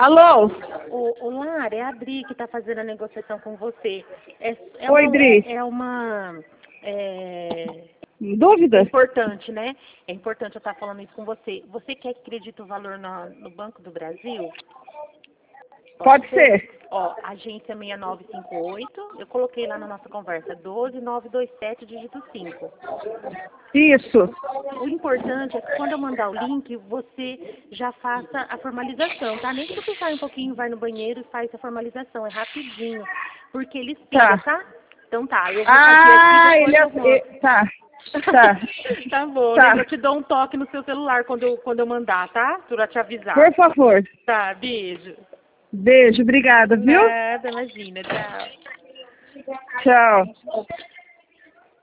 Alô? Lara, é a Dri que está fazendo a negociação com você. Oi, Dri. É Dúvidas? importante, né? É importante eu estar falando isso com você. Você quer que acredite o valor no Banco do Brasil? Pode ser. Ó, agência 6958, eu coloquei lá na nossa conversa, 12927, dígito 5. Isso. O importante é que quando eu mandar o link, você já faça a formalização, tá? Nem que você saia um pouquinho, vai no banheiro e faz a formalização, é rapidinho, porque ele expira, tá? Então tá, eu vou fazer aqui, depois eu mando. Tá. Tá bom, Tá. né? Eu te dou um toque no seu celular quando eu mandar, tá? Pra te avisar. Por favor. Tá, beijo. Beijo, obrigada, viu? Nada, imagina, tchau. Tchau.